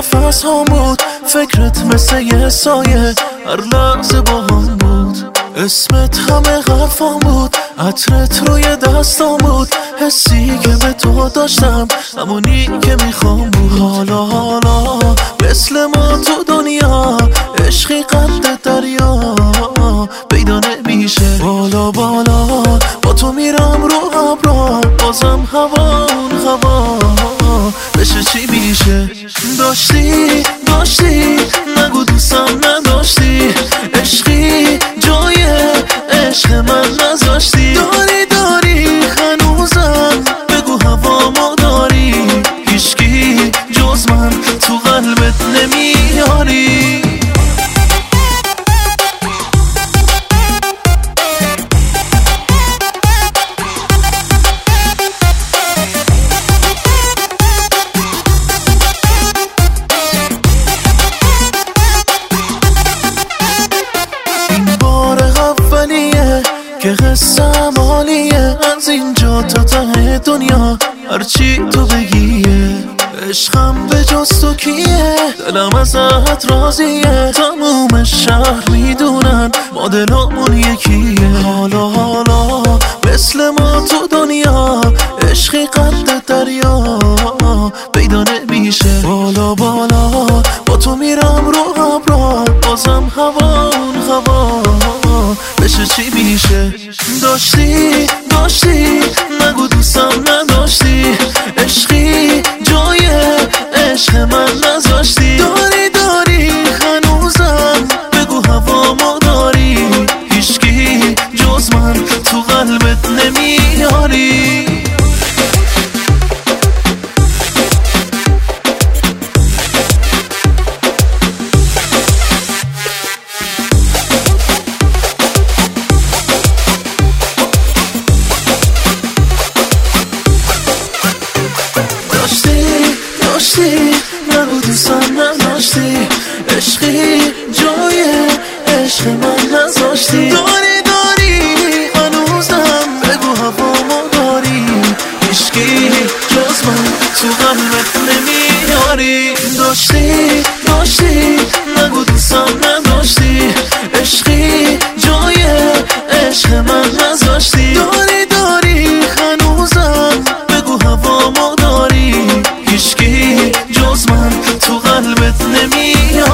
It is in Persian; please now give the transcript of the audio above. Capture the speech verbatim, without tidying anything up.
نفس هم بود، فکرت مثل یه سایه هر لحظه با هم بود. اسمت همه حرفام بود، عطرت روی دستام بود، حسی که به تو داشتم همونی که میخوام بود. حالا حالا مثل ما تو دنیا عشقی قد دریا پیدا نمیشه. بالا بالا با تو میرم رو ابرا، بازم هوا اون هوا بشه چی میشه. داشتی داشتی نگو دوستم نداشتی، عشقی جای عشق من نذاشتی. داری داری هنوزم بگو هوامو داری، هیچکی جز من تو قلبت نمیاری. که قصم عالیه از اینجا تا ته دنیا، هرچی تو بگیه. عشقم به جز تو کیه، دلم ازت راضیه. تموم شهر میدونن ما دلمون یکیه. حالا حالا مثل ما تو دنیا عشقی قد دریا پیدا نمیشه. بالا بالا با تو میرم رو ابرا، بازم هوا اون هوا بشه چی میشه. داشتی داشتی نگو دوستم نداشتی، عشقی جای عشق من نذاشتی. داری داری هنوزم بگو هوامو داری، هیچکی جز من تو قلبت نمیاری. نگو دوستم نداشتی، عشقی جای عشق من نذاشتی. داری داری هنوزم بگو هوامو داری، هیچکی جز من تو قلبت نمیاری. داشتی داشتی نگو دوستم نداشتی، عشقی جای عشق من نذاشتی. داری داری هنوزم بگو هوامو داری، هیچکی جز من تو قلبت نمیاری.